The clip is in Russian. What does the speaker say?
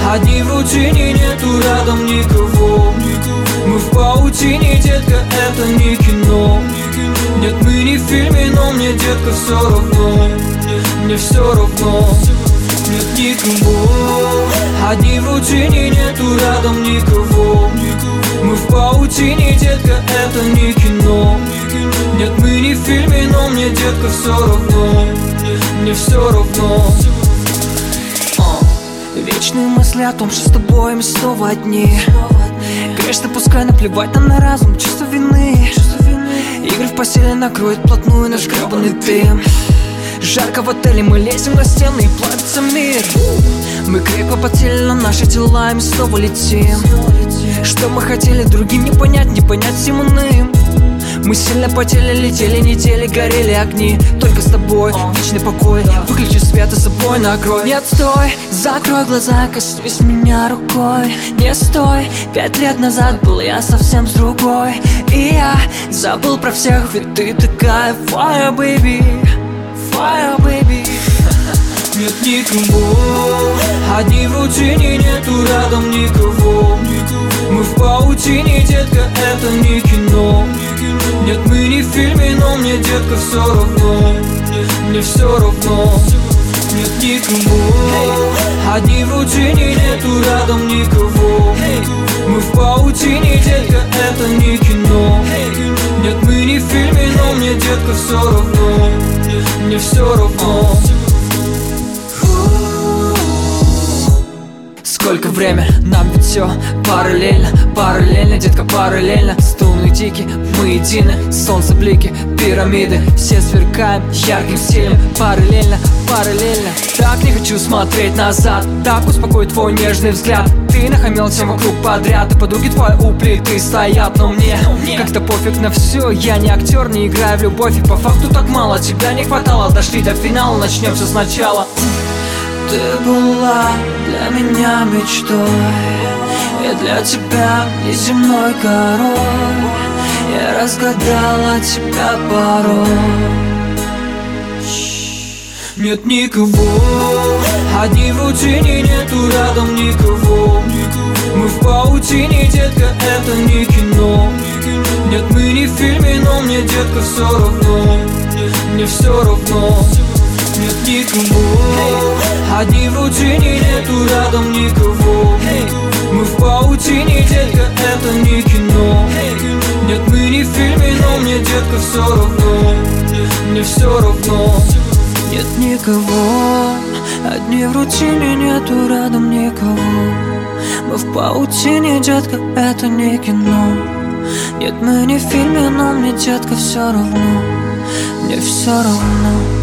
Одни в рутине, нету рядом никого. Мы в паутине, детка, это не кино. Нет, мы не в фильме, но мне, детка, все равно. Мне все равно. Нет никого. Одни в рутине, нету рядом никого. Мы в паутине, детка, это не кино. Нет, мы не в фильме, но мне, детка, все равно. Мне все равно. Вечные мысли о том, что с тобой мы снова одни. Грешно, пускай наплевать нам на разум, чувство вины. Игры в постели накроют плотную наш гребаный дым. Жарко в отеле, мы лезем на стены и плавится мир. Мы крепко потели, но наши тела, мы снова летим. Что мы хотели другим не понять всем иным. Мы сильно потели, летели недели, горели огни. Только с тобой, вечный покой. Выключи свет и собой накрой. Нет, стой, закрой глаза, коснись меня рукой. Не стой, 5 лет назад был я совсем с другой. И я забыл про всех, ведь ты такая fire, baby. Fire, baby. Нет никого. Одни в рутине, нету рядом никого. Мы в паутине, детка, это не кино. Нет, мы не в фильме, но мне, детка, все равно. Мне все равно. Нет никого. Одни в рутине, нету рядом никого. Мы в паутине, детка, это не кино. Нет, мы не в фильме, но мне, детка, все равно. Мне все равно. Сколько время, нам ведь все параллельно. Параллельно, детка, параллельно. Струны дикие, мы едины. Солнце, блики, пирамиды. Все сверкаем ярким стилем. Параллельно, параллельно. Так не хочу смотреть назад. Так успокоит твой нежный взгляд. Ты нахамил всем вокруг подряд. И подруги твои у плиты стоят. Но мне как-то пофиг на все. Я не актер, не играю в любовь. И по факту так мало тебя не хватало. Дошли до финала, начнем все сначала. Ты была для меня мечтой, я для тебя неземной король. Я разгадала тебя порой. Нет никого. Одни в рутине, нету рядом никого. Мы в паутине, детка, это не кино. Нет, мы не в фильме, но мне, детка, все равно. Мне все равно. Нет никого. Одни в рутине, нету рядом никого. Мы в паутине, детка, это не кино. Нет, мы не в фильме, но мне, детка, все равно. Мне все равно. Нет никого. Одни в рутине, нету рядом никого. Мы в паутине, детка, это не кино. Нет, мы не в фильме, но мне, детка, все равно. Мне все равно.